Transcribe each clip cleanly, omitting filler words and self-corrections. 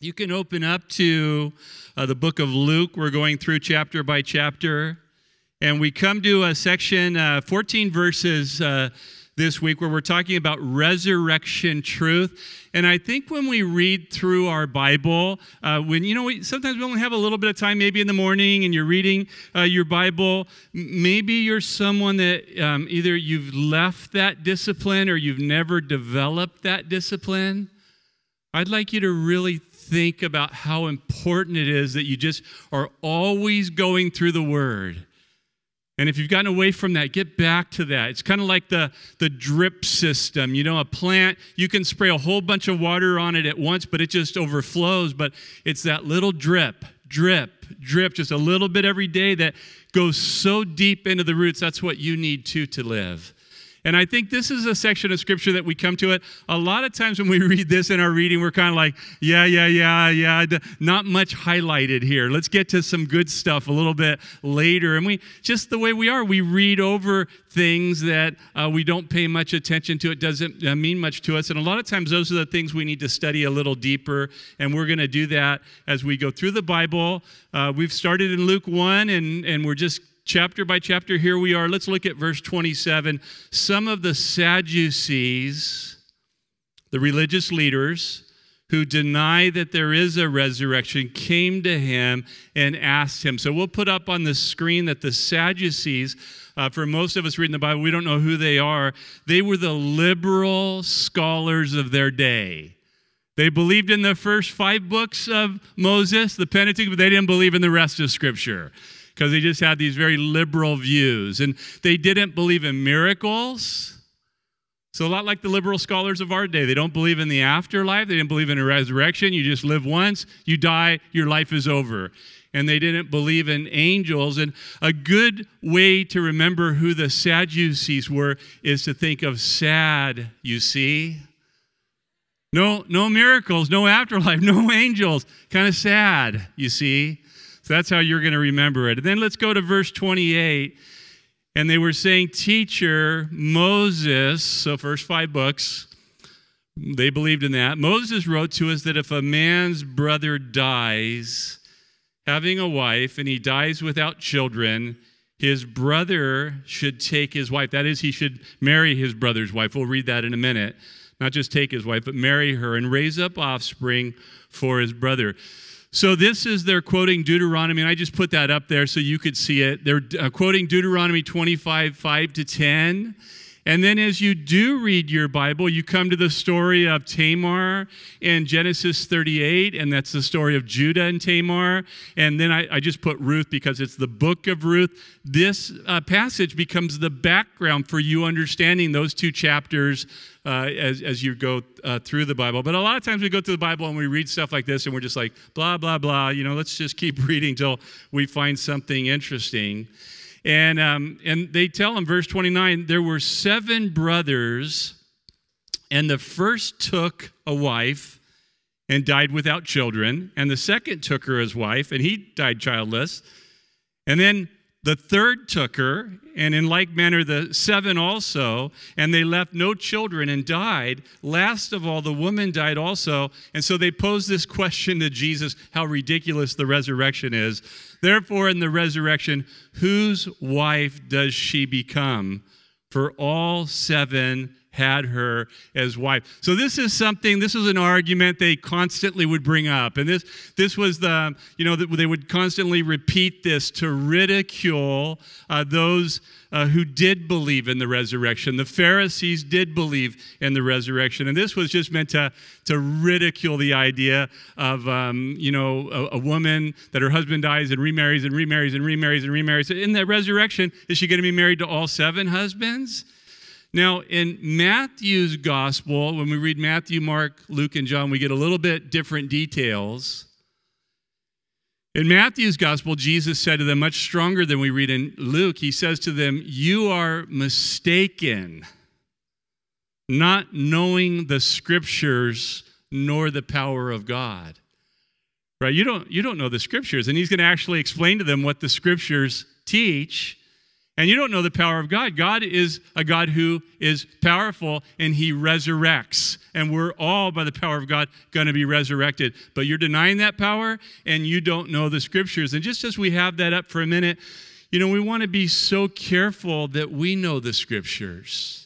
You can open up to the book of Luke. We're going through chapter by chapter. And we come to a section, 14 verses this week, where we're talking about resurrection truth. And I think when we read through our Bible, sometimes we only have a little bit of time, maybe in the morning, and you're reading your Bible. Maybe you're someone that either you've left that discipline or you've never developed that discipline. I'd like you to really think about how important it is that you just are always going through the Word. And if you've gotten away from that, get back to that. It's kind of like the drip system. You know, a plant, you can spray a whole bunch of water on it at once, but it just overflows. But it's that little drip, just a little bit every day that goes so deep into the roots. That's what you need to live. And I think this is a section of Scripture that we come to it. A lot of times when we read this in our reading, we're kind of like, yeah. Not much highlighted here. Let's get to some good stuff a little bit later. And we, just the way we are, we read over things that we don't pay much attention to. It doesn't mean much to us. And a lot of times those are the things we need to study a little deeper. And we're going to do that as we go through the Bible. We've started in Luke 1, and we're just chapter by chapter, here we are. Let's look at verse 27. Some of the Sadducees, the religious leaders who deny that there is a resurrection, came to him and asked him. So we'll put up on the screen that the Sadducees, for most of us reading the Bible, we don't know who they are. They were the liberal scholars of their day. They believed in the first 5 books of Moses, the Pentateuch, but they didn't believe in the rest of Scripture, because they just had these very liberal views. And they didn't believe in miracles. So a lot like the liberal scholars of our day. They don't believe in the afterlife. They didn't believe in a resurrection. You just live once, you die, your life is over. And they didn't believe in angels. And a good way to remember who the Sadducees were is to think of sad, you see. No miracles, no afterlife, no angels. Kind of sad, you see. So that's how you're going to remember it. And then let's go to verse 28. And they were saying, Teacher, Moses, so first 5 books, they believed in that. Moses wrote to us that if a man's brother dies, having a wife, and he dies without children, his brother should take his wife. That is, he should marry his brother's wife. We'll read that in a minute. Not just take his wife, but marry her and raise up offspring for his brother. So this is, they're quoting Deuteronomy, and I just put that up there so you could see it. They're quoting Deuteronomy 25, 5-10. And then as you do read your Bible, you come to the story of Tamar in Genesis 38, and that's the story of Judah and Tamar. And then I just put Ruth because it's the book of Ruth. This passage becomes the background for you understanding those 2 chapters as you go through the Bible. But a lot of times we go through the Bible and we read stuff like this and we're just like, blah, blah, blah. You know, let's just keep reading till we find something interesting. And they tell him, verse 29, there were 7 brothers, and the first took a wife and died without children, and the second took her as wife, and he died childless. And then the third took her, and in like manner the 7 also, and they left no children and died. Last of all, the woman died also. And so they posed this question to Jesus, how ridiculous the resurrection is. Therefore, in the resurrection, whose wife does she become? For all 7 had her as wife. So this is an argument they constantly would bring up. And this was they would constantly repeat this to ridicule those who did believe in the resurrection. The Pharisees did believe in the resurrection. And this was just meant to ridicule the idea of, a woman that her husband dies and remarries and remarries and remarries and remarries. In the resurrection, is she going to be married to all 7 husbands? Now, in Matthew's gospel, when we read Matthew, Mark, Luke, and John, we get a little bit different details. In Matthew's gospel, Jesus said to them, much stronger than we read in Luke, he says to them, you are mistaken, not knowing the Scriptures nor the power of God. Right? You don't know the Scriptures. And he's going to actually explain to them what the Scriptures teach. And you don't know the power of God. God is a God who is powerful, and he resurrects. And we're all, by the power of God, going to be resurrected. But you're denying that power, and you don't know the scriptures. And just as we have that up for a minute, we want to be so careful that we know the scriptures.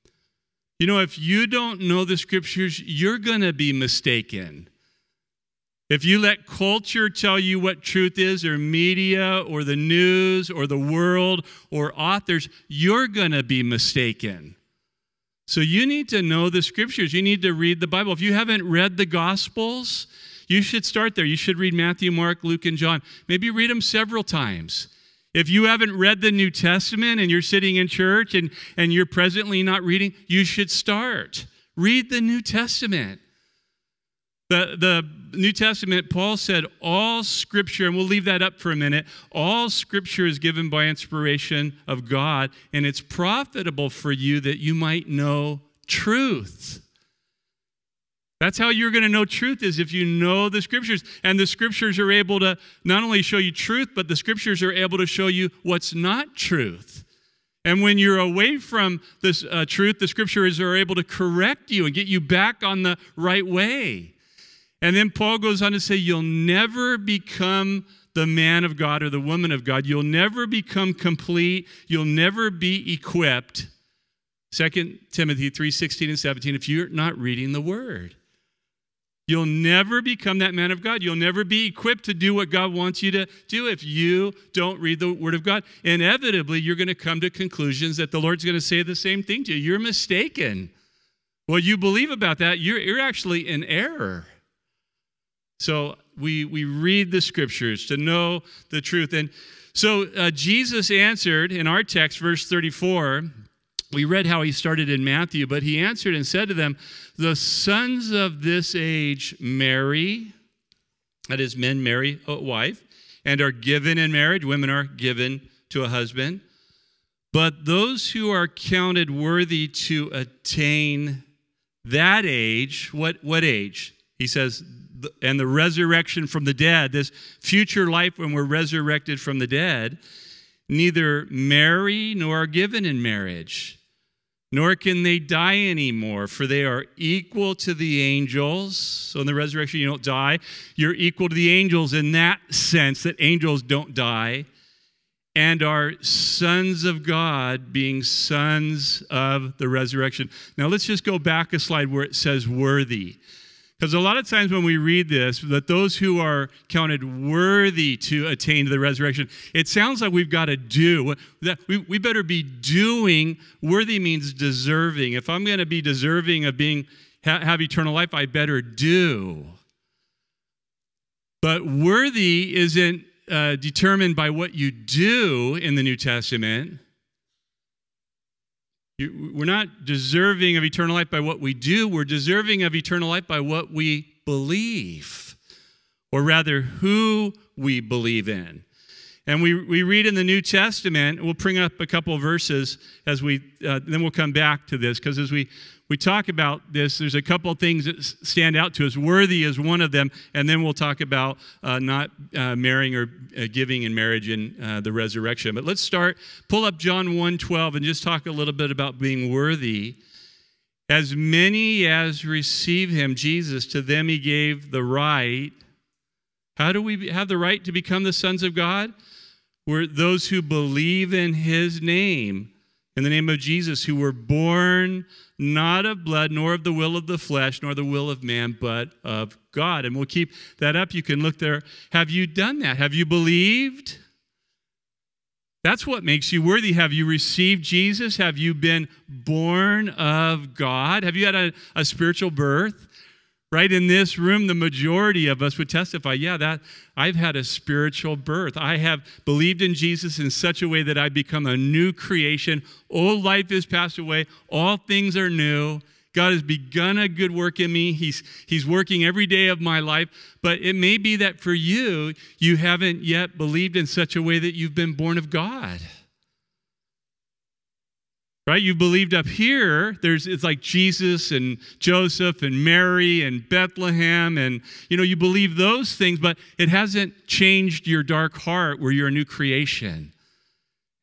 If you don't know the scriptures, you're going to be mistaken. If you let culture tell you what truth is, or media, or the news, or the world, or authors, you're going to be mistaken. So you need to know the scriptures. You need to read the Bible. If you haven't read the Gospels, you should start there. You should read Matthew, Mark, Luke, and John. Maybe read them several times. If you haven't read the New Testament and you're sitting in church and you're presently not reading, you should start. Read the New Testament. The New Testament, Paul said, all scripture, and we'll leave that up for a minute, all scripture is given by inspiration of God, and it's profitable for you that you might know truth. That's how you're going to know truth, is if you know the scriptures. And the scriptures are able to not only show you truth, but the scriptures are able to show you what's not truth. And when you're away from this truth, the scriptures are able to correct you and get you back on the right way. And then Paul goes on to say, you'll never become the man of God or the woman of God. You'll never become complete. You'll never be equipped. 2 Timothy 3:16 and 17, if you're not reading the word. You'll never become that man of God. You'll never be equipped to do what God wants you to do if you don't read the word of God. Inevitably, you're going to come to conclusions that the Lord's going to say the same thing to you. You're mistaken. What you believe about that, you're actually in error. So we read the scriptures to know the truth. And so Jesus answered in our text, verse 34, we read how he started in Matthew, but he answered and said to them, the sons of this age marry, that is, men marry a wife, and are given in marriage. Women are given to a husband. But those who are counted worthy to attain that age, what age? He says, and the resurrection from the dead, this future life when we're resurrected from the dead, neither marry nor are given in marriage, nor can they die anymore, for they are equal to the angels. So in the resurrection, you don't die. You're equal to the angels in that sense, that angels don't die, and are sons of God, being sons of the resurrection. Now let's just go back a slide where it says worthy. Because a lot of times when we read this, that those who are counted worthy to attain the resurrection, it sounds like we've got to do. That we better be doing. Worthy means deserving. If I'm going to be deserving of have eternal life, I better do. But worthy isn't determined by what you do in the New Testament. We're not deserving of eternal life by what we do. We're deserving of eternal life by what we believe, or rather, who we believe in. And we read in the New Testament, we'll bring up a couple of verses as then we'll come back to this, because as we talk about this, there's a couple of things that stand out to us. Worthy is one of them, and then we'll talk about not marrying or giving in marriage in the resurrection. But let's pull up John 1:12 and just talk a little bit about being worthy. As many as receive him, Jesus, to them he gave the right. How do we have the right to become the sons of God? We're those who believe in his name, in the name of Jesus, who were born not of blood, nor of the will of the flesh, nor the will of man, but of God. And we'll keep that up. You can look there. Have you done that? Have you believed? That's what makes you worthy. Have you received Jesus? Have you been born of God? Have you had a spiritual birth? Right in this room, the majority of us would testify, yeah, that I've had a spiritual birth. I have believed in Jesus in such a way that I've become a new creation. Old life has passed away. All things are new. God has begun a good work in me. He's working every day of my life. But it may be that for you, you haven't yet believed in such a way that you've been born of God. Right? You believed up here, it's like Jesus and Joseph and Mary and Bethlehem, and you believe those things, but it hasn't changed your dark heart where you're a new creation.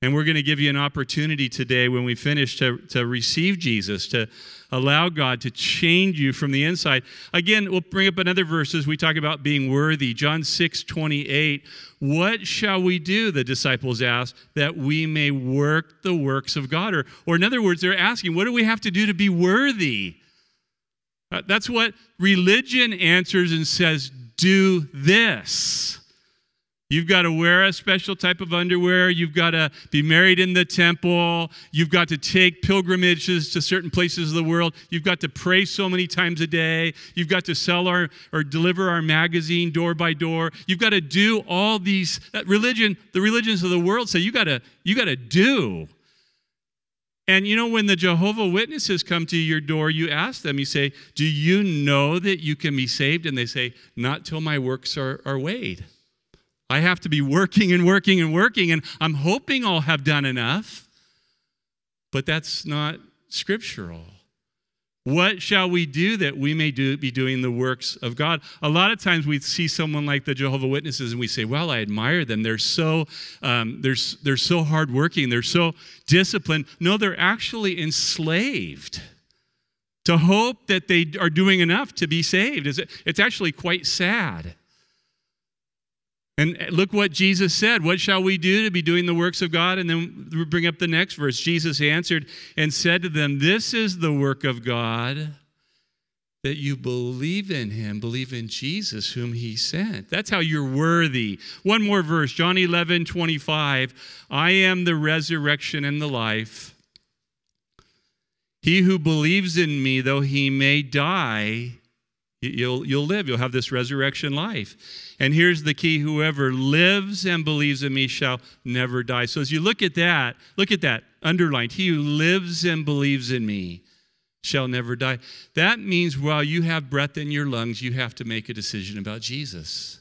And we're going to give you an opportunity today when we finish to receive Jesus, to allow God to change you from the inside. Again, we'll bring up another verse as we talk about being worthy. John 6:28. What shall we do, the disciples asked, that we may work the works of God? Or in other words, they're asking, what do we have to do to be worthy? That's what religion answers and says, do this. You've got to wear a special type of underwear. You've got to be married in the temple. You've got to take pilgrimages to certain places of the world. You've got to pray so many times a day. You've got to sell or deliver our magazine door by door. You've got to do all these. The religions of the world say you got to do. And you know, when the Jehovah Witnesses come to your door, you ask them, you say, do you know that you can be saved? And they say, not till my works are weighed. I have to be working and working and working, and I'm hoping I'll have done enough. But that's not scriptural. What shall we do that we may be doing the works of God? A lot of times we see someone like the Jehovah Witnesses and we say, well, I admire them. They're so hardworking. They're so disciplined. No, they're actually enslaved to hope that they are doing enough to be saved. It's actually quite sad. And look what Jesus said. What shall we do to be doing the works of God? And then we bring up the next verse. Jesus answered and said to them, this is the work of God, that you believe in him, believe in Jesus whom he sent. That's how you're worthy. One more verse, John 11:25. I am the resurrection and the life. He who believes in me, though he may die, you'll live. You'll have this resurrection life. And here's the key. Whoever lives and believes in me shall never die. So as you look at that, underlined. He who lives and believes in me shall never die. That means while you have breath in your lungs, you have to make a decision about Jesus.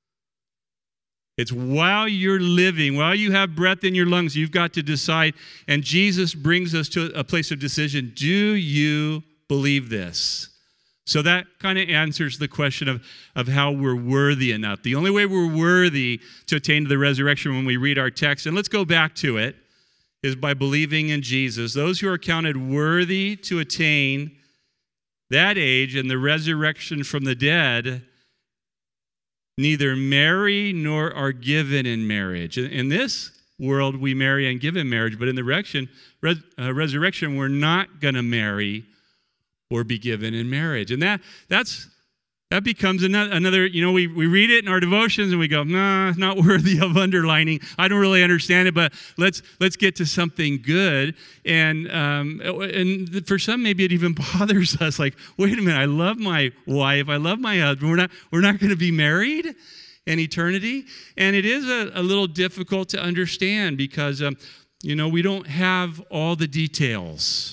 It's while you're living, while you have breath in your lungs, you've got to decide. And Jesus brings us to a place of decision. Do you believe this? So that kind of answers the question of how we're worthy enough. The only way we're worthy to attain to the resurrection when we read our text, and let's go back to it, is by believing in Jesus. Those who are counted worthy to attain that age and the resurrection from the dead neither marry nor are given in marriage. In this world, we marry and give in marriage, but in the resurrection, we're not going to marry or be given in marriage. And that becomes another, you know, we read it in our devotions and we go, nah, not worthy of underlining. I don't really understand it, but let's get to something good. And for some, maybe it even bothers us. Like, wait a minute, I love my wife, I love my husband. We're not going to be married in eternity. And it is a little difficult to understand because, you know, we don't have all the details.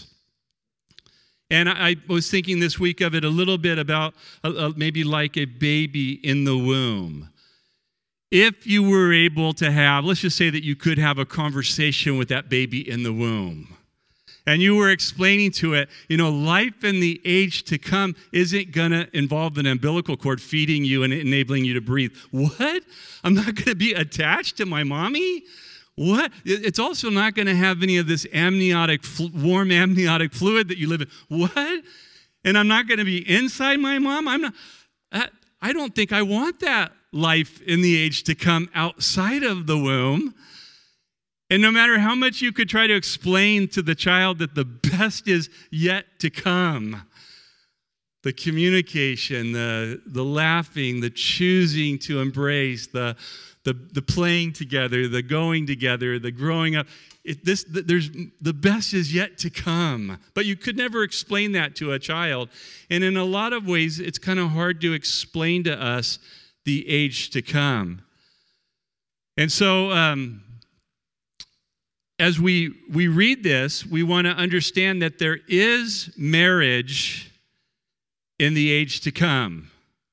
And I was thinking this week of it a little bit about maybe like a baby in the womb. If you were able to have, let's just say that you could have a conversation with that baby in the womb. And you were explaining to it, you know, life in the age to come isn't going to involve an umbilical cord feeding you and enabling you to breathe. What? I'm not going to be attached to my mommy? What? It's also not going to have any of this warm amniotic fluid that you live in. What? And I'm not going to be inside my mom? I don't think I want that life in the age to come outside of the womb. And no matter how much you could try to explain to the child that the best is yet to come, the communication, the laughing, the choosing to embrace, the playing together, the going together, the growing up. There's the best is yet to come. But you could never explain that to a child. And in a lot of ways, it's kind of hard to explain to us the age to come. And so as we read this, we want to understand that there is marriage in the age to come.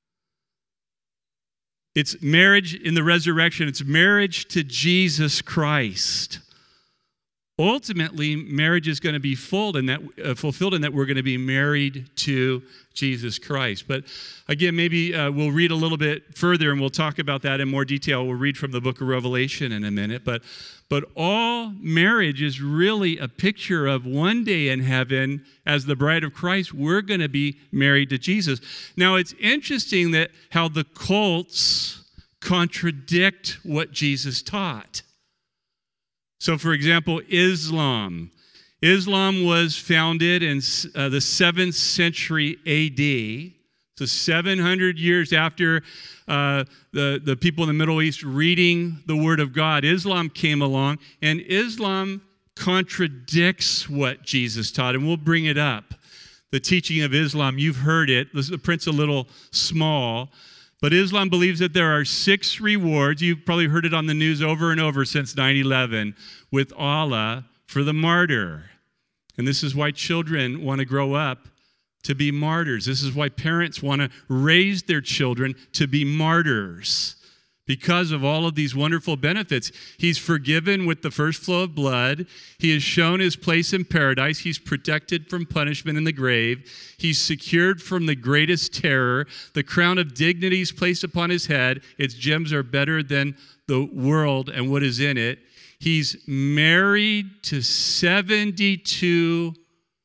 It's marriage in the resurrection. It's marriage to Jesus Christ. ultimately, marriage is going to be fulfilled in that we're going to be married to Jesus Christ. But again, maybe we'll read a little bit further and we'll talk about that in more detail. We'll read from the book of Revelation in a minute. But all marriage is really a picture of one day in heaven, as the bride of Christ, we're going to be married to Jesus. Now, it's interesting that how the cults contradict what Jesus taught. So, for example, Islam. Islam was founded in the 7th century A.D., so 700 years after the people in the Middle East reading the Word of God. Islam came along, and Islam contradicts what Jesus taught, and we'll bring it up. The teaching of Islam, you've heard it. The print's a little small, but Islam believes that there are 6 rewards. You've probably heard it on the news over and over since 9/11 with Allah for the martyr. And this is why children want to grow up to be martyrs. This is why parents want to raise their children to be martyrs, because of all of these wonderful benefits. He's forgiven with the first flow of blood. He has shown his place in paradise. He's protected from punishment in the grave. He's secured from the greatest terror. The crown of dignity is placed upon his head. Its gems are better than the world and what is in it. He's married to 72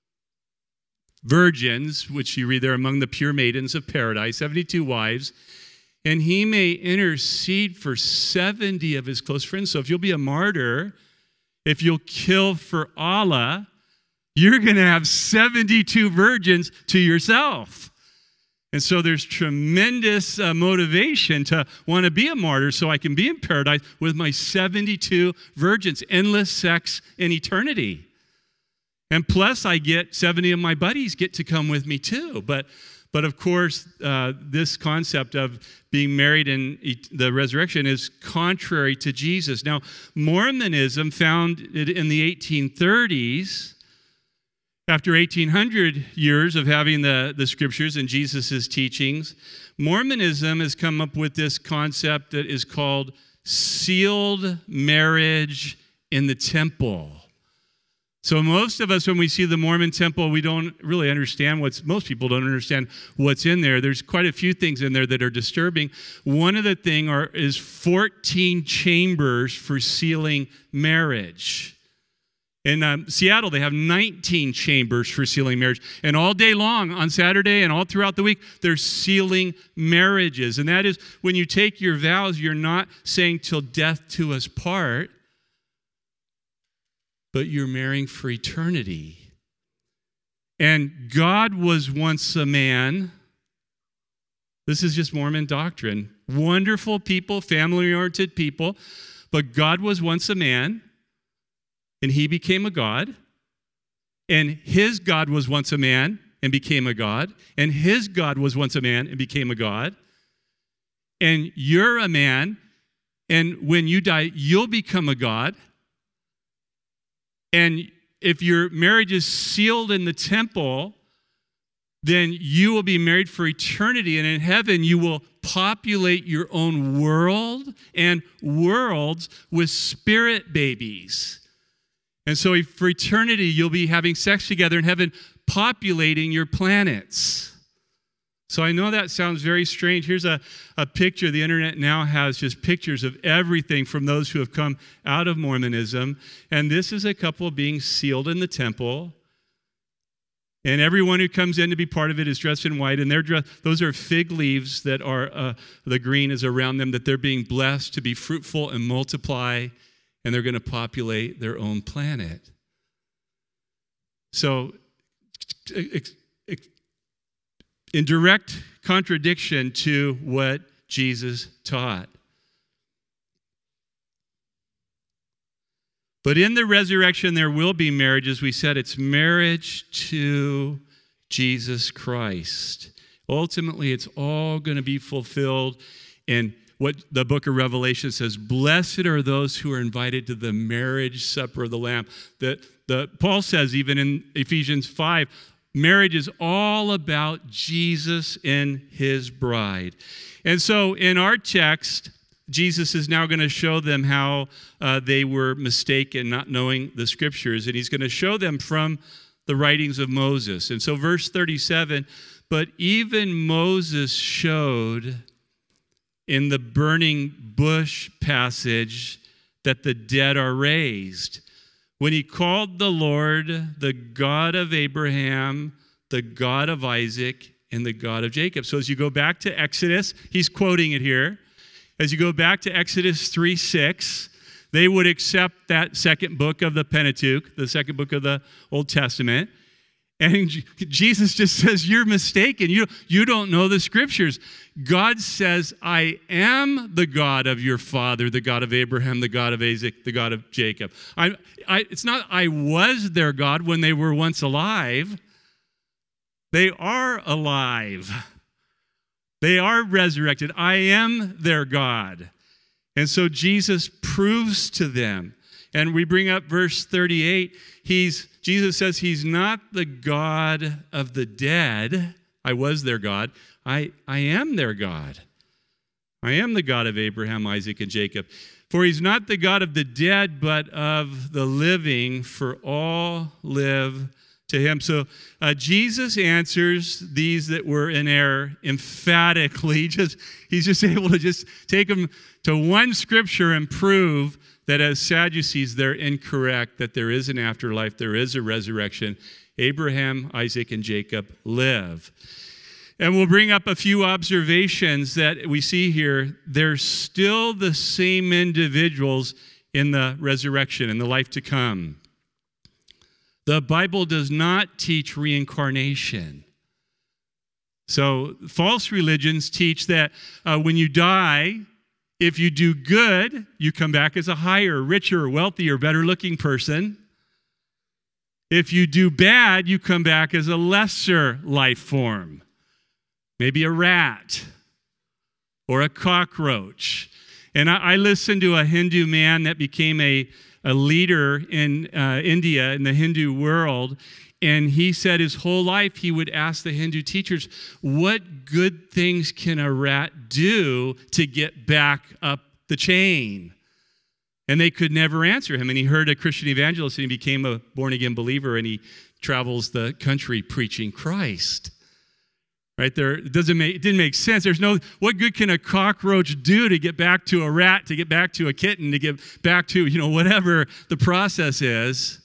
virgins, which you read there among the pure maidens of paradise, 72 wives, and he may intercede for 70 of his close friends. So if you'll be a martyr, if you'll kill for Allah, you're going to have 72 virgins to yourself. And so there's tremendous motivation to want to be a martyr so I can be in paradise with my 72 virgins, endless sex in eternity. And plus, I get 70 of my buddies get to come with me too. But of course, this concept of being married in the resurrection is contrary to Jesus. Now, Mormonism, founded in the 1830s, after 1,800 years of having the scriptures and Jesus' teachings, Mormonism has come up with this concept that is called sealed marriage in the temple. So most of us, when we see the Mormon temple, we don't really understand most people don't understand what's in there. There's quite a few things in there that are disturbing. One of the things is 14 chambers for sealing marriage. In Seattle, they have 19 chambers for sealing marriage. And all day long, on Saturday and all throughout the week, they're sealing marriages. And that is, when you take your vows, you're not saying till death do us part, but you're marrying for eternity. And God was once a man. This is just Mormon doctrine. Wonderful people, family-oriented people. But God was once a man, and he became a God. And his God was once a man and became a God. And his God was once a man and became a God. And you're a man, and when you die, you'll become a God. And if your marriage is sealed in the temple, then you will be married for eternity. And in heaven, you will populate your own world and worlds with spirit babies. And so for eternity, you'll be having sex together in heaven, populating your planets. So I know that sounds very strange. Here's a picture. The internet now has just pictures of everything from those who have come out of Mormonism. And this is a couple being sealed in the temple. And everyone who comes in to be part of it is dressed in white. And they're dressed, those are fig leaves that are, the green is around them, that they're being blessed to be fruitful and multiply. And they're going to populate their own planet. So, in direct contradiction to what Jesus taught. But in the resurrection, there will be marriage. As we said, it's marriage to Jesus Christ. Ultimately, it's all going to be fulfilled in what the book of Revelation says. Blessed are those who are invited to the marriage supper of the Lamb. Paul says, even in Ephesians 5, marriage is all about Jesus and his bride. And so in our text, Jesus is now going to show them how they were mistaken, not knowing the scriptures. And he's going to show them from the writings of Moses. And so verse 37, but even Moses showed in the burning bush passage that the dead are raised, when he called the Lord the God of Abraham, the God of Isaac, and the God of Jacob. So as you go back to Exodus, he's quoting it here. As you go back to Exodus 3:6, they would accept that second book of the Pentateuch, the second book of the Old Testament. And Jesus just says, you're mistaken. You don't know the scriptures. God says, I am the God of your father, the God of Abraham, the God of Isaac, the God of Jacob. It's not I was their God when they were once alive. They are alive. They are resurrected. I am their God. And so Jesus proves to them. And we bring up verse 38. Jesus says he's not the God of the dead. I was their God. I am their God. I am the God of Abraham, Isaac, and Jacob. For he's not the God of the dead, but of the living, for all live to him. So Jesus answers these that were in error emphatically. He's just able to just take them to one scripture and prove that as Sadducees, they're incorrect, that there is an afterlife, there is a resurrection. Abraham, Isaac, and Jacob live. And we'll bring up a few observations that we see here. They're still the same individuals in the resurrection, in the life to come. The Bible does not teach reincarnation. So false religions teach that when you die, if you do good, you come back as a higher, richer, wealthier, better-looking person. If you do bad, you come back as a lesser life form. Maybe a rat or a cockroach. And I listened to a Hindu man that became a leader in India, in the Hindu world, and he said his whole life he would ask the Hindu teachers, what good things can a rat do to get back up the chain? And they could never answer him. And he heard a Christian evangelist, and he became a born-again believer, and he travels the country preaching Christ. Right there, it didn't make sense. What good can a cockroach do to get back to a rat, to get back to a kitten, to get back to, whatever the process is?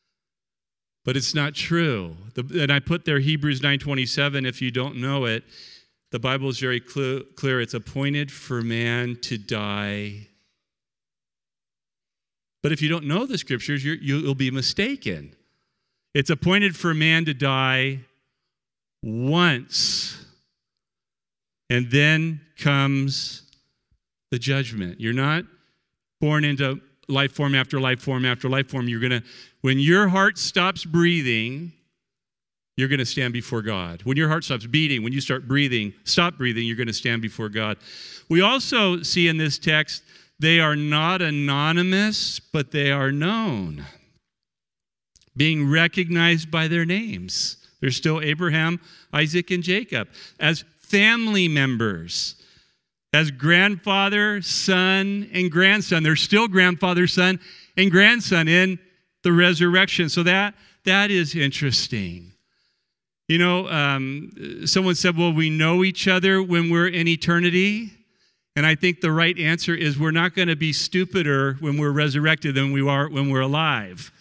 But it's not true. And I put there Hebrews 9:27, if you don't know it, the Bible is very clear. It's appointed for man to die. But if you don't know the scriptures, you'll be mistaken. It's appointed for man to die once, and then comes the judgment. You're not born into life form after life form after life form. When your heart stops breathing, you're going to stand before God. When your heart stops beating, when you stop breathing, you're going to stand before God. We also see in this text, they are not anonymous, but they are known, being recognized by their names. They're still Abraham, Isaac, and Jacob as family members, as grandfather, son, and grandson. They're still grandfather, son, and grandson in the resurrection. So that is interesting. Someone said, well, we know each other when we're in eternity. And I think the right answer is we're not going to be stupider when we're resurrected than we are when we're alive.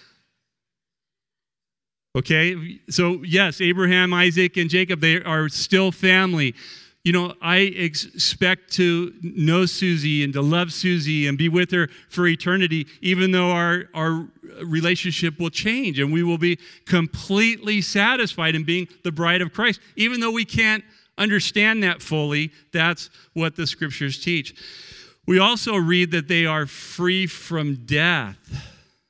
Okay, so yes, Abraham, Isaac, and Jacob, they are still family. I expect to know Susie and to love Susie and be with her for eternity, even though our relationship will change and we will be completely satisfied in being the bride of Christ. Even though we can't understand that fully, that's what the scriptures teach. We also read that they are free from death.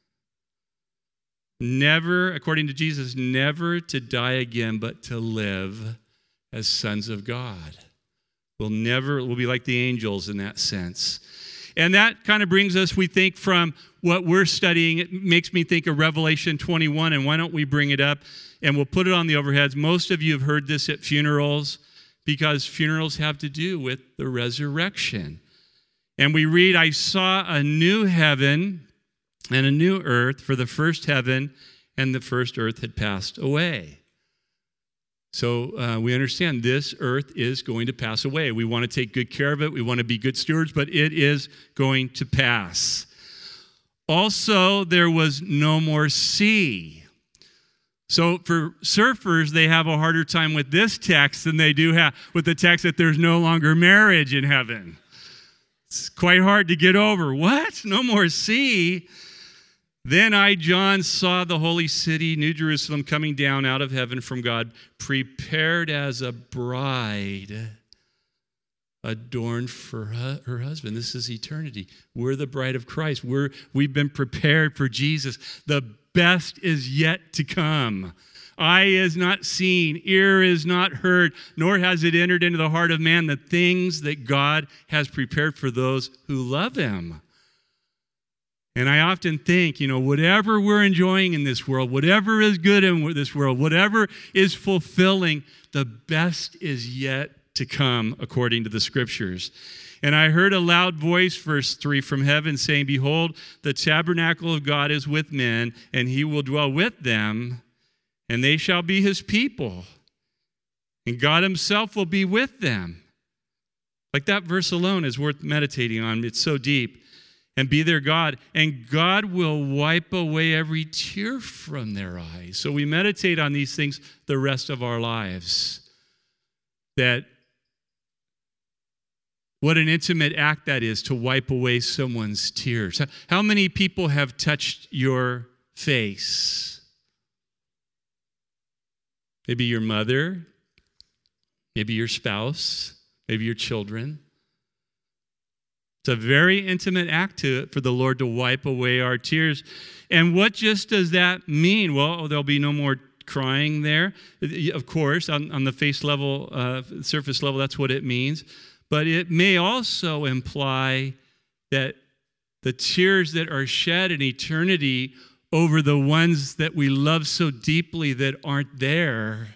Never, according to Jesus, never to die again, but to live as sons of God. We'll be like the angels in that sense. And that kind of brings us, we think, from what we're studying. It makes me think of Revelation 21, and why don't we bring it up, and we'll put it on the overheads. Most of you have heard this at funerals, because funerals have to do with the resurrection. And we read, I saw a new heaven and a new earth, for the first heaven and the first earth had passed away. So we understand this earth is going to pass away. We want to take good care of it. We want to be good stewards, but it is going to pass. Also, there was no more sea. So for surfers, they have a harder time with this text than they do have with the text that there's no longer marriage in heaven. It's quite hard to get over. What? No more sea? Then I, John, saw the holy city, New Jerusalem, coming down out of heaven from God, prepared as a bride adorned for her husband. This is eternity. We're the bride of Christ. We've been prepared for Jesus. The best is yet to come. Eye is not seen, ear is not heard, nor has it entered into the heart of man the things that God has prepared for those who love him. And I often think, whatever we're enjoying in this world, whatever is good in this world, whatever is fulfilling, the best is yet to come, according to the scriptures. And I heard a loud voice, verse 3, from heaven saying, behold, the tabernacle of God is with men, and he will dwell with them, and they shall be his people. And God himself will be with them. Like that verse alone is worth meditating on. It's so deep. And be their God. And God will wipe away every tear from their eyes. So we meditate on these things the rest of our lives. That what an intimate act that is to wipe away someone's tears. How many people have touched your face? Maybe your mother, maybe your spouse, maybe your children. It's a very intimate act for the Lord to wipe away our tears. And what just does that mean? Well, there'll be no more crying there. Of course, on the face level, surface level, that's what it means. But it may also imply that the tears that are shed in eternity over the ones that we love so deeply that aren't there.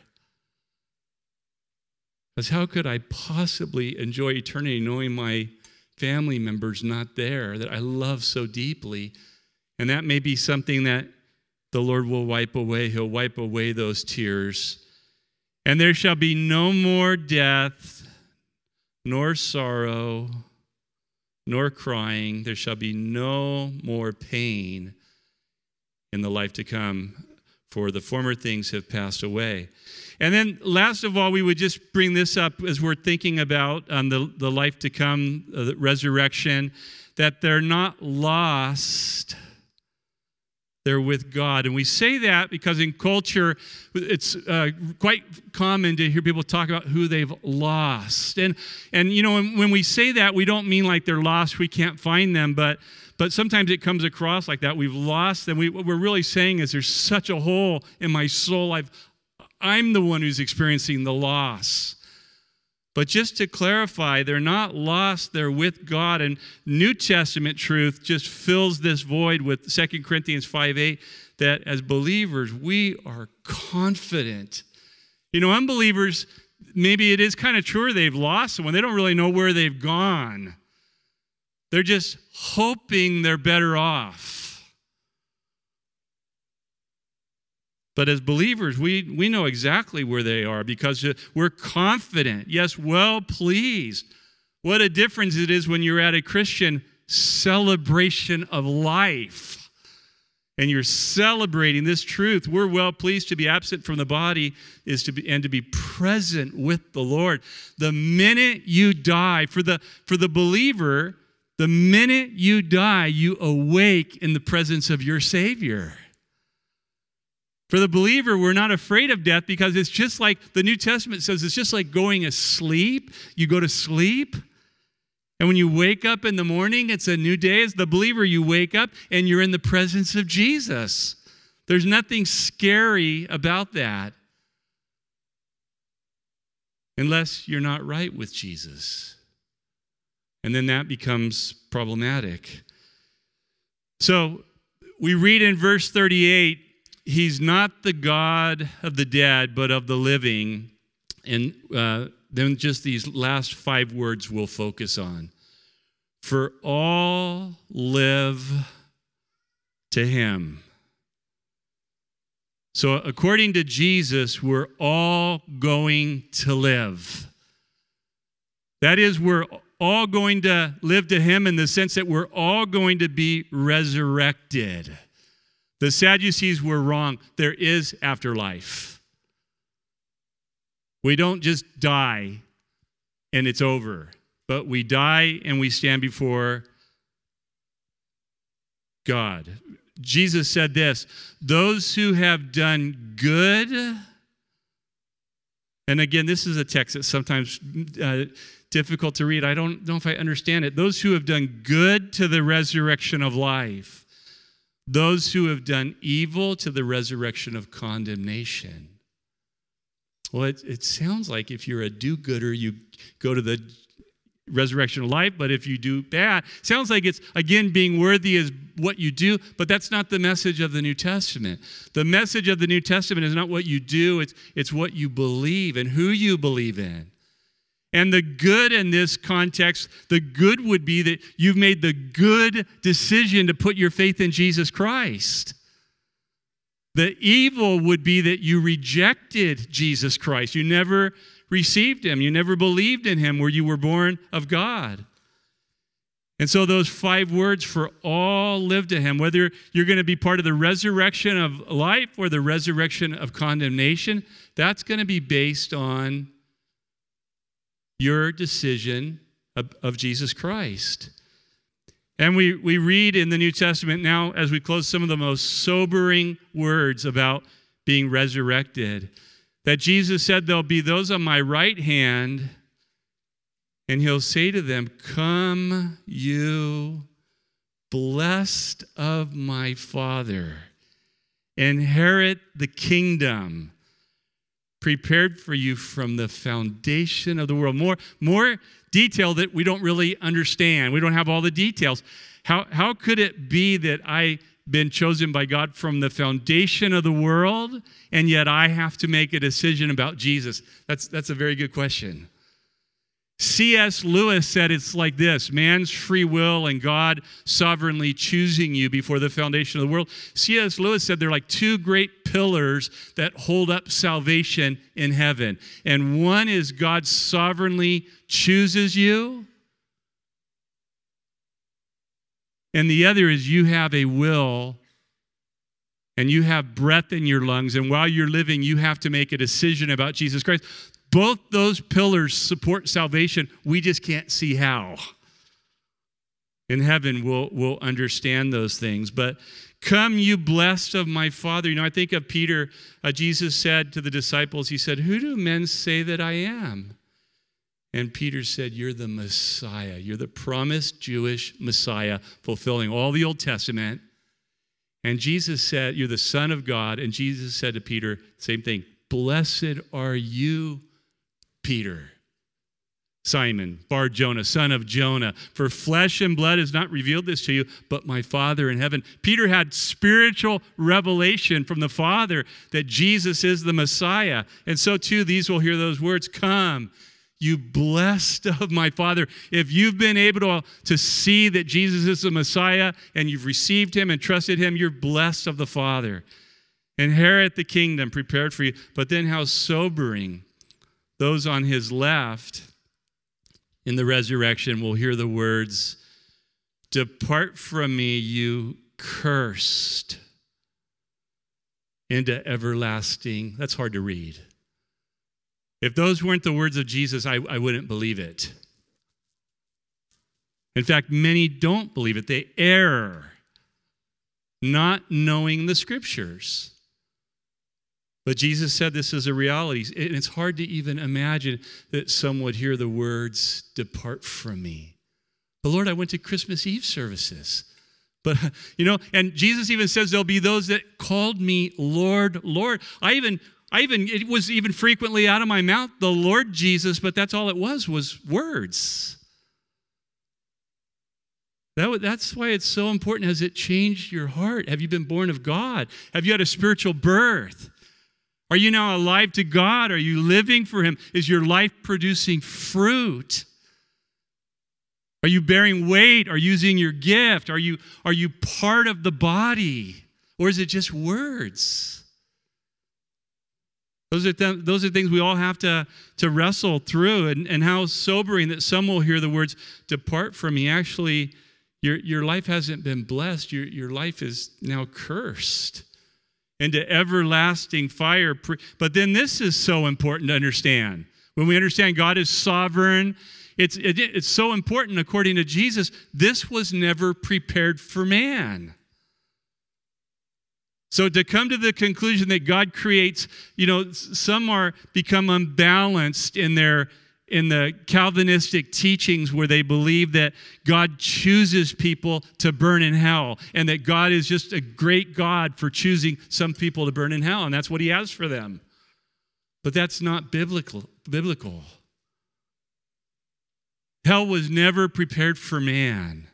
Because how could I possibly enjoy eternity knowing my family members not there that I love so deeply? And that may be something that the Lord will wipe away. He'll wipe away those tears. And there shall be no more death, nor sorrow, nor crying. There shall be no more pain in the life to come, for the former things have passed away. And then last of all, we would just bring this up as we're thinking about the life to come, the resurrection, that they're not lost, they're with God. And we say that because in culture, it's quite common to hear people talk about who they've lost. And when we say that, we don't mean like they're lost, we can't find them, but sometimes it comes across like that. We've lost them. What we're really saying is there's such a hole in my soul. I'm the one who's experiencing the loss. But just to clarify, they're not lost, they're with God. And New Testament truth just fills this void with 2 Corinthians 5:8, that as believers, we are confident. Unbelievers, maybe it is kind of true they've lost someone. They don't really know where they've gone. They're just hoping they're better off. But as believers, we know exactly where they are because we're confident. Yes, well pleased. What a difference it is when you're at a Christian celebration of life. And you're celebrating this truth. We're well pleased to be absent from the body and to be present with the Lord. The minute you die, for the believer, the minute you die, you awake in the presence of your Savior. For the believer, we're not afraid of death because it's just like the New Testament says, it's just like going asleep. You go to sleep, and when you wake up in the morning, it's a new day. As the believer, you wake up and you're in the presence of Jesus. There's nothing scary about that unless you're not right with Jesus. And then that becomes problematic. So we read in verse 38, he's not the God of the dead, but of the living. And then just these last 5 words we'll focus on. for all live to him. So according to Jesus, we're all going to live. That is, we're all going to live to him in the sense that we're all going to be resurrected. The Sadducees were wrong. There is afterlife. We don't just die and it's over, but we die and we stand before God. Jesus said this, those who have done good, and again, this is a text that's sometimes difficult to read. I don't know if I understand it. Those who have done good to the resurrection of life. Those who have done evil to the resurrection of condemnation. Well, it sounds like if you're a do-gooder, you go to the resurrection of life, but if you do bad, sounds like it's, again, being worthy is what you do, but that's not the message of the New Testament. The message of the New Testament is not what you do, it's what you believe and who you believe in. And the good in this context, the good would be that you've made the good decision to put your faith in Jesus Christ. The evil would be that you rejected Jesus Christ. You never received him. You never believed in him where you were born of God. And so those 5 words, for all live to him, whether you're going to be part of the resurrection of life or the resurrection of condemnation, that's going to be based on your decision of Jesus Christ. And we read in the New Testament now, as we close, some of the most sobering words about being resurrected. That Jesus said, there'll be those on my right hand, and he'll say to them, come, you blessed of my Father, inherit the kingdom prepared for you from the foundation of the world. More detail that we don't really understand. We don't have all the details. How could it be that I've been chosen by God from the foundation of the world, and yet I have to make a decision about Jesus? That's a very good question. C.S. Lewis said it's like this: man's free will and God sovereignly choosing you before the foundation of the world. C.S. Lewis said they're like 2 great pillars that hold up salvation in heaven. And one is God sovereignly chooses you. And the other is you have a will and you have breath in your lungs. And while you're living, you have to make a decision about Jesus Christ. Both those pillars support salvation. We just can't see how. In heaven, we'll understand those things. But come, you blessed of my Father. You know, I think of Peter. Jesus said to the disciples, he said, who do men say that I am? And Peter said, you're the Messiah. You're the promised Jewish Messiah, fulfilling all the Old Testament. And Jesus said, you're the Son of God. And Jesus said to Peter, same thing, blessed are you, Peter, Simon, Bar-Jonah, son of Jonah. For flesh and blood has not revealed this to you, but my Father in heaven. Peter had spiritual revelation from the Father that Jesus is the Messiah. And so too, these will hear those words, come, you blessed of my Father. If you've been able to see that Jesus is the Messiah and you've received him and trusted him, you're blessed of the Father. Inherit the kingdom prepared for you. But then how sobering. Those on his left in the resurrection will hear the words, depart from me, you cursed, into everlasting. That's hard to read. If those weren't the words of Jesus, I wouldn't believe it. In fact, many don't believe it. They err, not knowing the scriptures. But Jesus said this is a reality. And it's hard to even imagine that some would hear the words, depart from me. But Lord, I went to Christmas Eve services. But, and Jesus even says there'll be those that called me Lord, Lord. It was even frequently out of my mouth, the Lord Jesus, but that's all it was words. That's why it's so important. Has it changed your heart? Have you been born of God? Have you had a spiritual birth? Are you now alive to God? Are you living for him? Is your life producing fruit? Are you bearing weight? Are you using your gift? Are you part of the body? Or is it just words? Those are things we all have to wrestle through, and how sobering that some will hear the words, depart from me. Actually, your life hasn't been blessed. Your life is now cursed into everlasting fire. But then this is so important to understand. When we understand God is sovereign, it's so important, according to Jesus, this was never prepared for man. So to come to the conclusion that God creates, some become unbalanced in the Calvinistic teachings, where they believe that God chooses people to burn in hell, and that God is just a great God for choosing some people to burn in hell, and that's what he has for them. But that's not biblical. Hell was never prepared for man.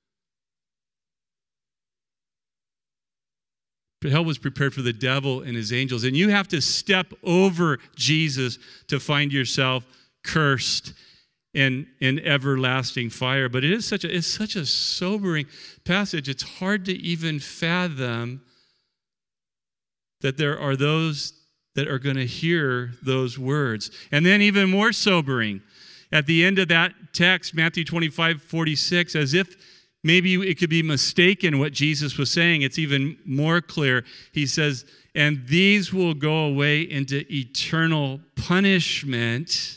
But hell was prepared for the devil and his angels. And you have to step over Jesus to find yourself cursed in everlasting fire. But it's such a sobering passage. It's hard to even fathom that there are those that are going to hear those words. And then even more sobering, at the end of that text, Matthew 25:46, as if maybe it could be mistaken what Jesus was saying, it's even more clear. He says, and these will go away into eternal punishment.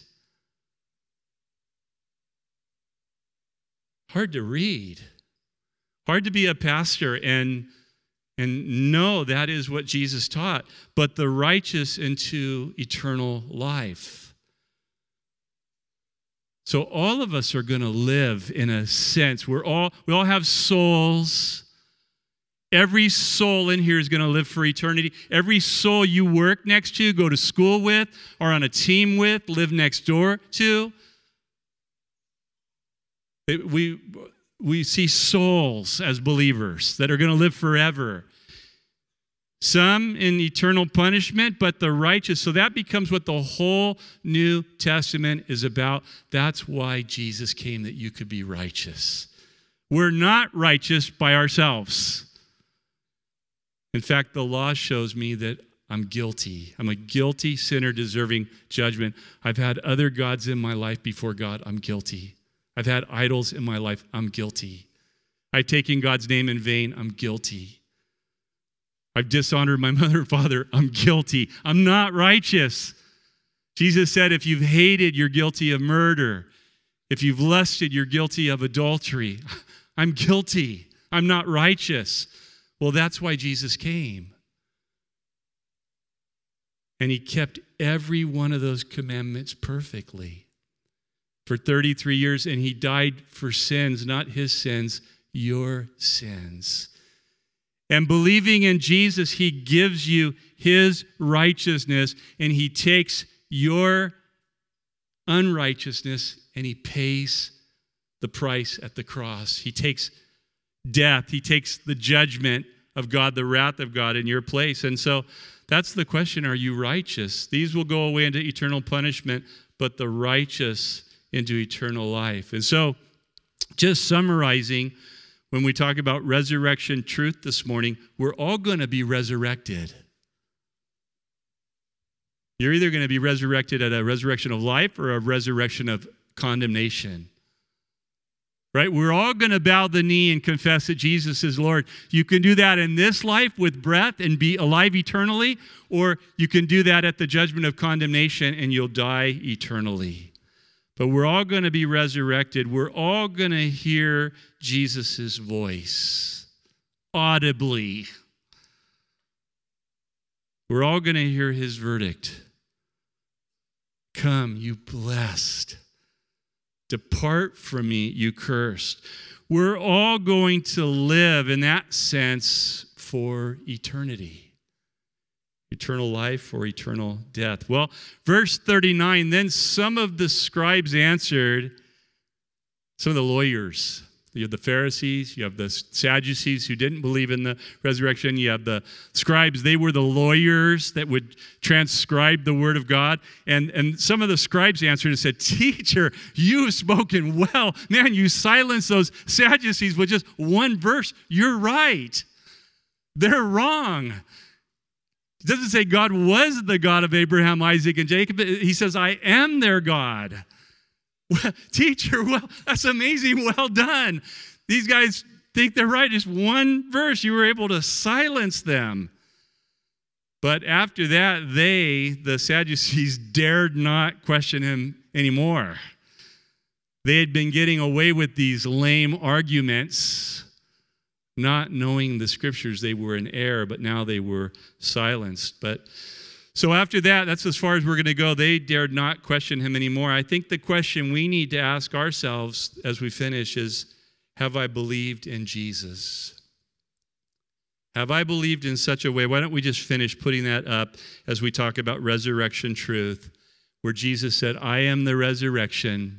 Hard to read. Hard to be a pastor and know that is what Jesus taught. But the righteous into eternal life. So all of us are going to live in a sense. We all have souls. Every soul in here is going to live for eternity. Every soul you work next to, go to school with, or on a team with, live next door to. We see souls as believers that are going to live forever. Some in eternal punishment, but the righteous. So that becomes what the whole New Testament is about. That's why Jesus came, that you could be righteous. We're not righteous by ourselves. In fact, the law shows me that I'm guilty. I'm a guilty sinner deserving judgment. I've had other gods in my life before God. I'm guilty. I've had idols in my life. I'm guilty. I've taken God's name in vain. I'm guilty. I've dishonored my mother and father. I'm guilty. I'm not righteous. Jesus said, if you've hated, you're guilty of murder. If you've lusted, you're guilty of adultery. I'm guilty. I'm not righteous. Well, that's why Jesus came. And he kept every one of those commandments perfectly for 33 years. And he died for sins, not his sins, your sins. And believing in Jesus, he gives you his righteousness, and he takes your unrighteousness and he pays the price at the cross. He takes death. He takes the judgment of God, the wrath of God in your place. And so that's the question, are you righteous? These will go away into eternal punishment, but the righteous into eternal life. And so just summarizing, when we talk about resurrection truth this morning, we're all going to be resurrected. You're either going to be resurrected at a resurrection of life or a resurrection of condemnation. Right? We're all going to bow the knee and confess that Jesus is Lord. You can do that in this life with breath and be alive eternally, or you can do that at the judgment of condemnation and you'll die eternally. But we're all going to be resurrected. We're all going to hear Jesus' voice audibly. We're all going to hear his verdict. Come, you blessed. Depart from me, you cursed. We're all going to live in that sense for eternity. Eternal life or eternal death. Well, verse 39, then some of the scribes answered, some of the lawyers, You have the Pharisees, you have the Sadducees who didn't believe in the resurrection, you have the scribes. They were the lawyers that would transcribe the word of God. And some of the scribes answered and said, "Teacher, you have spoken well. Man, you silenced those Sadducees with just one verse. You're right. They're wrong." It doesn't say God was the God of Abraham, Isaac, and Jacob. He says, "I am their God." Well, teacher, well, that's amazing. Well done. These guys think they're right. Just one verse, you were able to silence them. But after that, the Sadducees, dared not question him anymore. They had been getting away with these lame arguments, not knowing the scriptures. They were in error, but now they were silenced. So after that, that's as far as we're going to go. They dared not question him anymore. I think the question we need to ask ourselves as we finish is, have I believed in Jesus? Have I believed in such a way? Why don't we just finish putting that up as we talk about resurrection truth, where Jesus said, "I am the resurrection."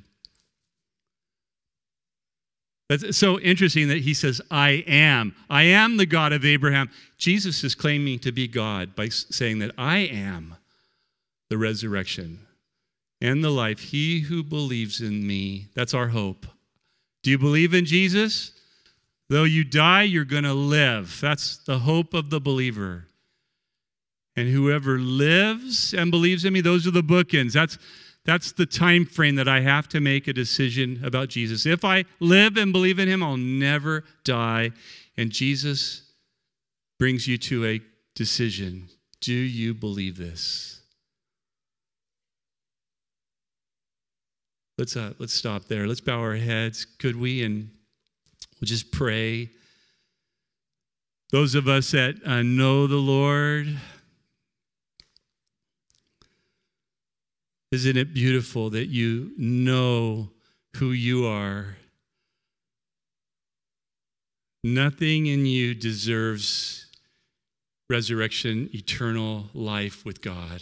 It's so interesting that he says, I am the God of Abraham. Jesus is claiming to be God by saying that I am the resurrection and the life. He who believes in me, that's our hope. Do you believe in Jesus? Though you die, you're going to live. That's the hope of the believer. And whoever lives and believes in me, those are the bookends. That's the time frame that I have to make a decision about Jesus. If I live and believe in him, I'll never die. And Jesus brings you to a decision. Do you believe this? Let's stop there. Let's bow our heads, could we? And we'll just pray. Those of us that know the Lord, isn't it beautiful that you know who you are? Nothing in you deserves resurrection, eternal life with God.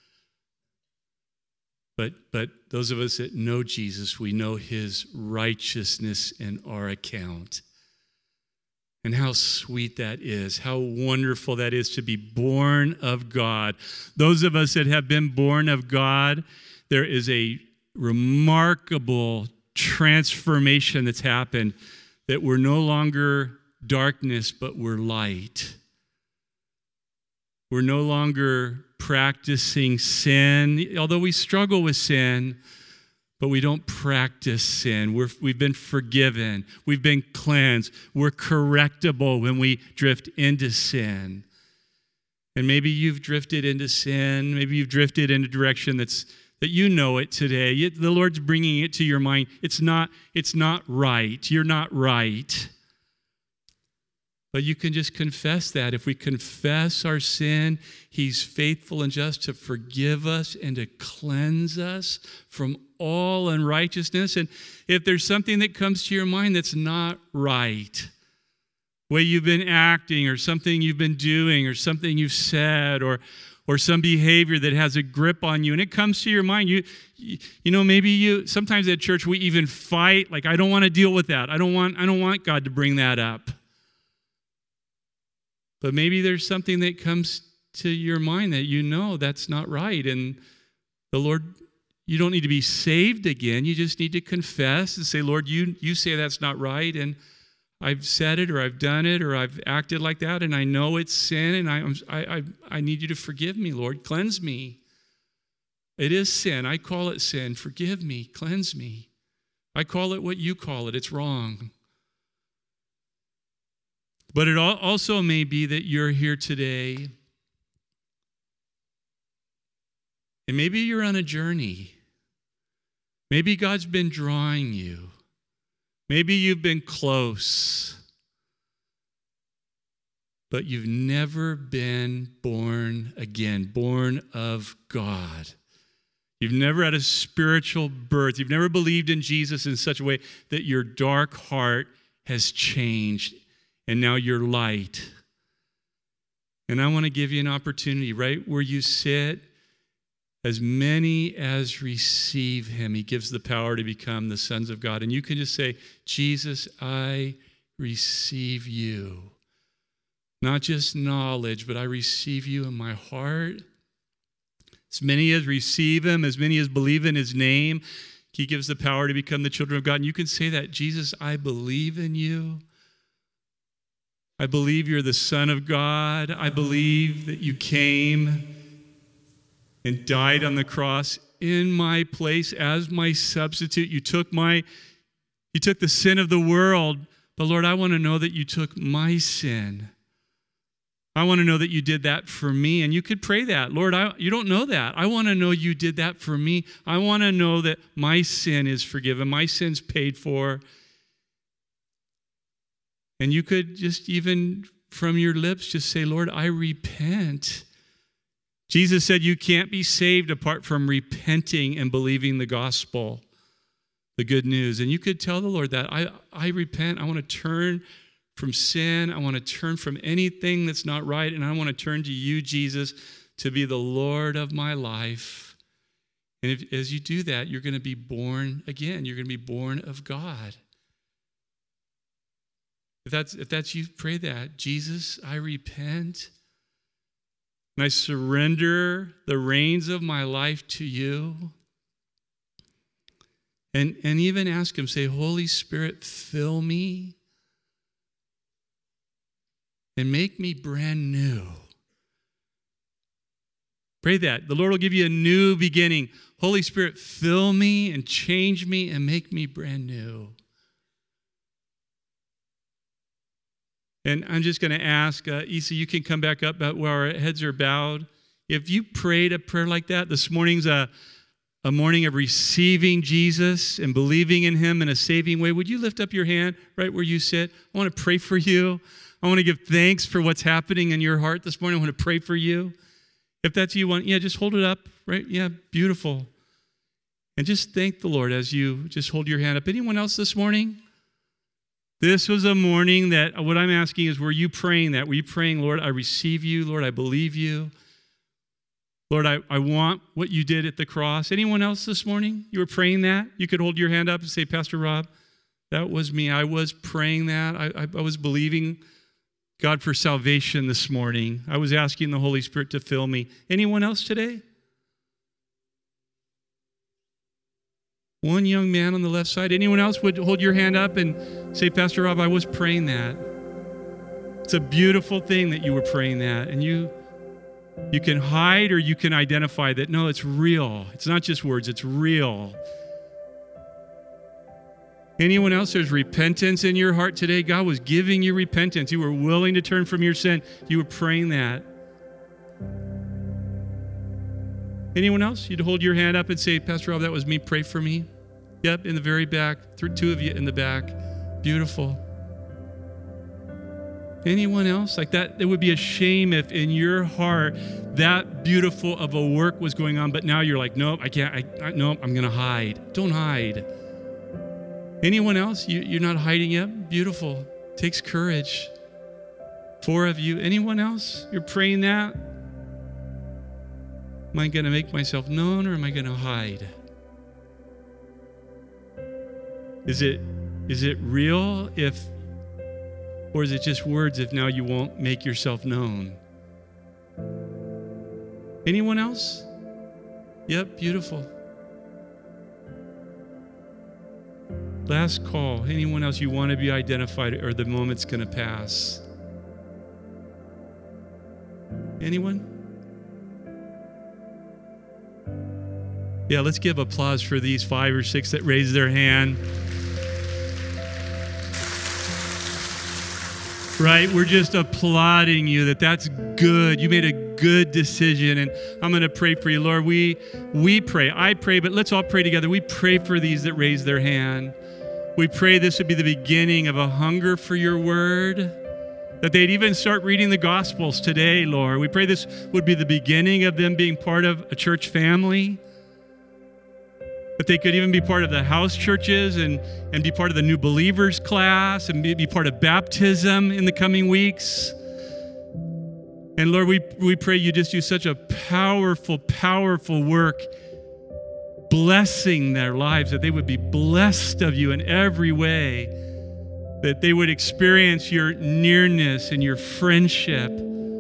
But those of us that know Jesus, we know his righteousness in our account. And how sweet that is, how wonderful that is to be born of God. Those of us that have been born of God, there is a remarkable transformation that's happened, that we're no longer darkness, but we're light. We're no longer practicing sin, although we struggle with sin, but we don't practice sin. We've been forgiven. We've been cleansed. We're correctable when we drift into sin. And maybe you've drifted into sin. Maybe you've drifted in a direction that you know it today. The Lord's bringing it to your mind. It's not right. You're not right. But you can just confess that. If we confess our sin, he's faithful and just to forgive us and to cleanse us from all unrighteousness. And if there's something that comes to your mind that's not right, way you've been acting or something you've been doing or something you've said or some behavior that has a grip on you, and it comes to your mind, you know, maybe sometimes at church we even fight, like, I don't want to deal with that. I don't want God to bring that up. But maybe there's something that comes to your mind that you know that's not right. And the Lord, you don't need to be saved again. You just need to confess and say, Lord, you say that's not right. And I've said it or I've done it or I've acted like that. And I know it's sin. And I need you to forgive me, Lord. Cleanse me. It is sin. I call it sin. Forgive me. Cleanse me. I call it what you call it. It's wrong. But it also may be that you're here today, and maybe you're on a journey. Maybe God's been drawing you. Maybe you've been close, but you've never been born again, born of God. You've never had a spiritual birth. You've never believed in Jesus in such a way that your dark heart has changed. And now you're light. And I want to give you an opportunity right where you sit. As many as receive him, he gives the power to become the sons of God. And you can just say, Jesus, I receive you. Not just knowledge, but I receive you in my heart. As many as receive him, as many as believe in his name, he gives the power to become the children of God. And you can say that, Jesus, I believe in you. I believe you're the Son of God. I believe that you came and died on the cross in my place as my substitute. You took the sin of the world. But Lord, I want to know that you took my sin. I want to know that you did that for me. And you could pray that. Lord, you don't know that. I want to know you did that for me. I want to know that my sin is forgiven. My sin's paid for. And you could just even from your lips just say, Lord, I repent. Jesus said you can't be saved apart from repenting and believing the gospel, the good news. And you could tell the Lord that I repent. I want to turn from sin. I want to turn from anything that's not right. And I want to turn to you, Jesus, to be the Lord of my life. And as you do that, you're going to be born again. You're going to be born of God. If that's you, pray that. Jesus, I repent. And I surrender the reins of my life to you. And even ask him, say, Holy Spirit, fill me and make me brand new. Pray that. The Lord will give you a new beginning. Holy Spirit, fill me and change me and make me brand new. And I'm just going to ask, Isa, you can come back up while our heads are bowed. If you prayed a prayer like that, this morning's a morning of receiving Jesus and believing in him in a saving way, would you lift up your hand right where you sit? I want to pray for you. I want to give thanks for what's happening in your heart this morning. I want to pray for you. If that's you, just hold it up, right? Yeah, beautiful. And just thank the Lord as you just hold your hand up. Anyone else this morning? This was a morning that what I'm asking is, were you praying that? Were you praying, Lord, I receive you. Lord, I believe you. Lord, I want what you did at the cross. Anyone else this morning? You were praying that? You could hold your hand up and say, Pastor Rob, that was me. I was praying that. I was believing God for salvation this morning. I was asking the Holy Spirit to fill me. Anyone else today? One young man on the left side. Anyone else would hold your hand up and say, Pastor Rob, I was praying that. It's a beautiful thing that you were praying that. And you can hide or you can identify that, no, it's real. It's not just words, it's real. Anyone else, there's repentance in your heart today. God was giving you repentance. You were willing to turn from your sin. You were praying that. Anyone else? You'd hold your hand up and say, Pastor Rob, that was me. Pray for me. Yep, in the very back. Two of you in the back. Beautiful. Anyone else? Like that, it would be a shame if in your heart that beautiful of a work was going on, but now you're like, nope, I can't. Nope, I'm going to hide. Don't hide. Anyone else? You're not hiding yet? Beautiful. Takes courage. 4 of you. Anyone else? You're praying that? Am I going to make myself known or am I going to hide? Is it real or is it just words if now you won't make yourself known? Anyone else? Yep, beautiful. Last call. Anyone else you want to be identified or the moment's going to pass? Anyone? Yeah, let's give applause for these 5 or 6 that raised their hand. Right? We're just applauding you that's good. You made a good decision. And I'm going to pray for you. Lord, we pray. I pray, but let's all pray together. We pray for these that raised their hand. We pray this would be the beginning of a hunger for your word, that they'd even start reading the Gospels today, Lord. We pray this would be the beginning of them being part of a church family, that they could even be part of the house churches and be part of the new believers class and be part of baptism in the coming weeks. And Lord, we pray you just do such a powerful, powerful work, blessing their lives, that they would be blessed of you in every way, that they would experience your nearness and your friendship.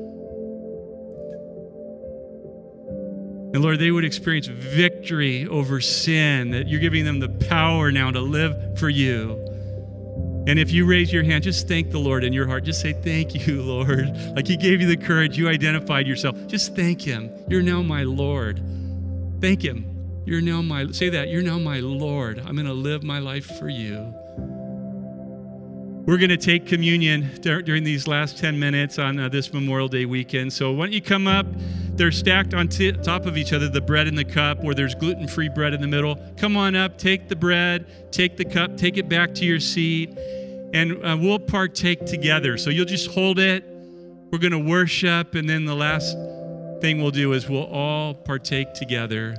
And Lord, they would experience victory over sin, that you're giving them the power now to live for you. And if you raise your hand, just thank the Lord in your heart. Just say, thank you, Lord. Like he gave you the courage, you identified yourself. Just thank him. You're now my Lord. Thank him. Say that, you're now my Lord. I'm going to live my life for you. We're going to take communion during these last 10 minutes on this Memorial Day weekend. So why don't you come up? They're stacked on top of each other, the bread and the cup, where there's gluten-free bread in the middle. Come on up, take the bread, take the cup, take it back to your seat, and we'll partake together. So you'll just hold it. We're going to worship, and then the last thing we'll do is we'll all partake together.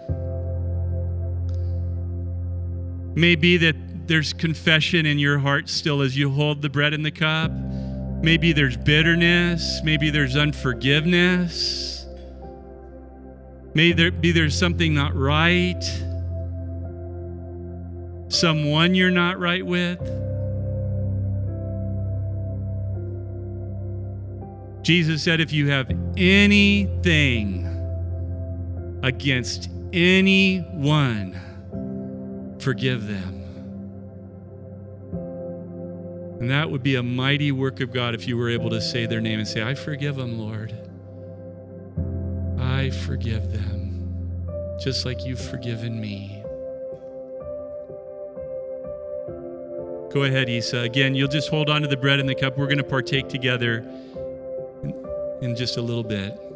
Maybe that there's confession in your heart still as you hold the bread and the cup. Maybe there's bitterness. Maybe there's unforgiveness. Maybe there's something not right. Someone you're not right with. Jesus said, if you have anything against anyone, forgive them. And that would be a mighty work of God if you were able to say their name and say, I forgive them, Lord. I forgive them, just like you've forgiven me. Go ahead, Isa. Again, you'll just hold on to the bread and the cup. We're going to partake together in just a little bit.